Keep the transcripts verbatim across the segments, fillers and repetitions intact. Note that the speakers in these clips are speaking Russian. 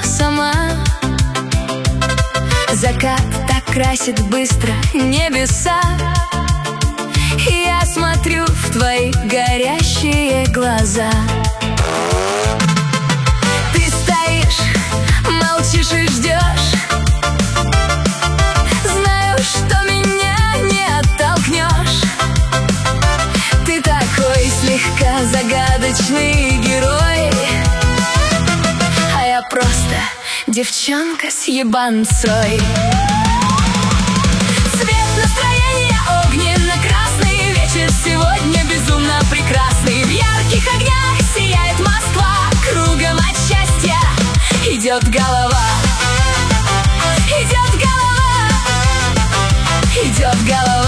сама. Закат так красит быстро небеса, и я смотрю в твои горящие глаза. Ты стоишь, молчишь и ждешь. Знаю, что меня не оттолкнешь. Ты такой слегка загадочный герой, а я просто девчонка с ебанцой. Цвет настроения огненно-красный, вечер сегодня безумно прекрасный. В ярких огнях сияет Москва, кругом от счастья идет голова. Идет голова, идет голова.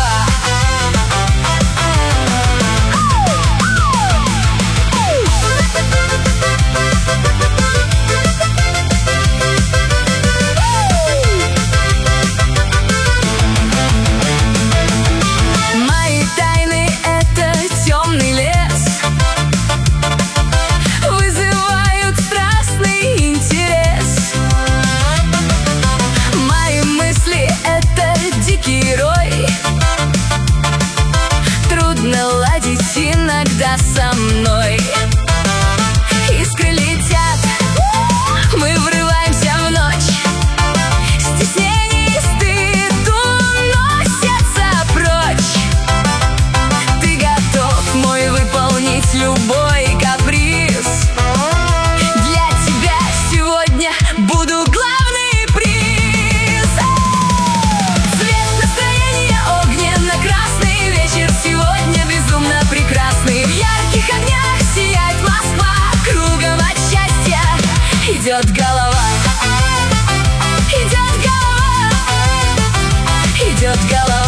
Иногда со мной искры летят, мы врываемся в ночь. Стеснение и стыд уносятся прочь. Ты готов, мой, выполнить любой каприз. Для тебя сегодня буду главный приз. Цвет настроения огненно-красный, вечер сегодня безумно прекрасный. В ярких огнях сияет Москва, кругом от счастья идет голова. Идет голова, идет голова.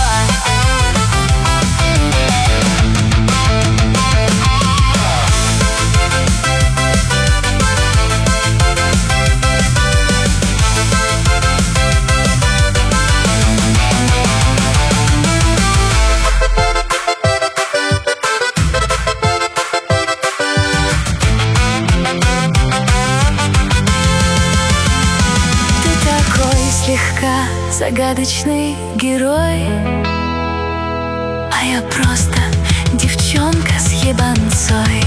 Слегка загадочный герой, а я просто девчонка с ебанцой.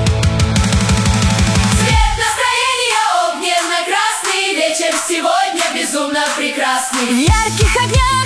Цвет настроения огненно-красный, вечер сегодня безумно прекрасный. В ярких огнях